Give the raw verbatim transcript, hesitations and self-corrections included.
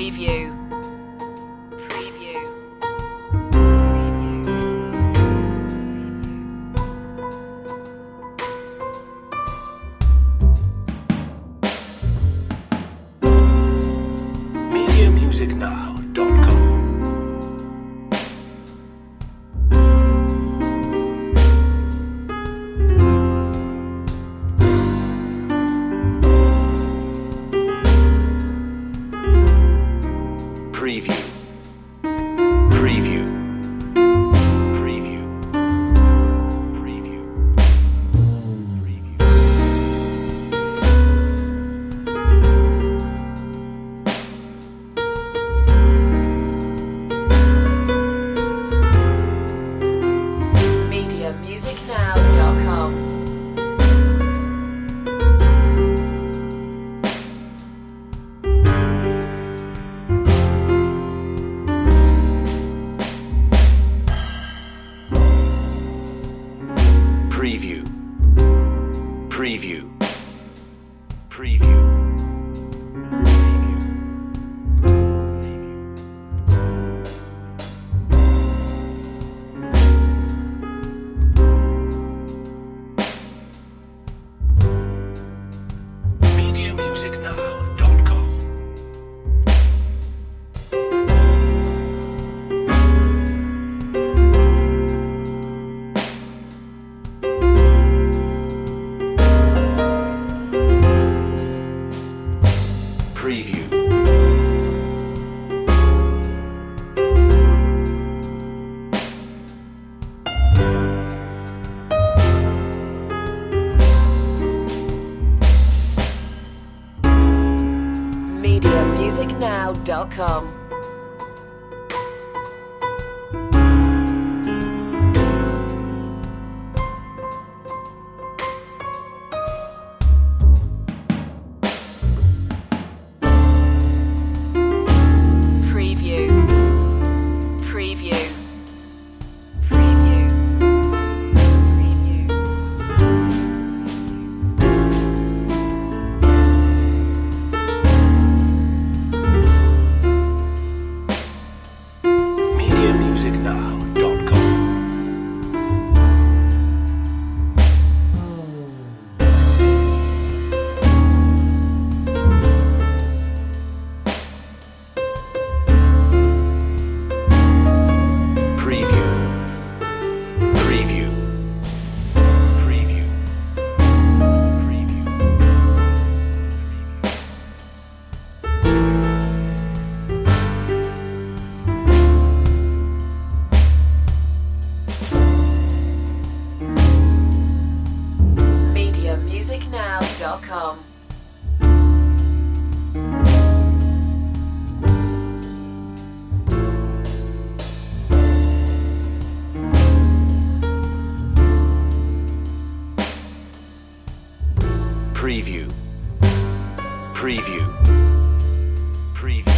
Preview. Preview. media music now dot com. Preview. Preview. Preview. Preview. media music now dot com. Preview. Preview. Preview. media music now dot com. Preview. media music now dot com. Preview. Preview. Preview. Preview. media music now dot com. Preview. Preview. Preview. Preview. media music now dot com. Preview. Preview. Preview.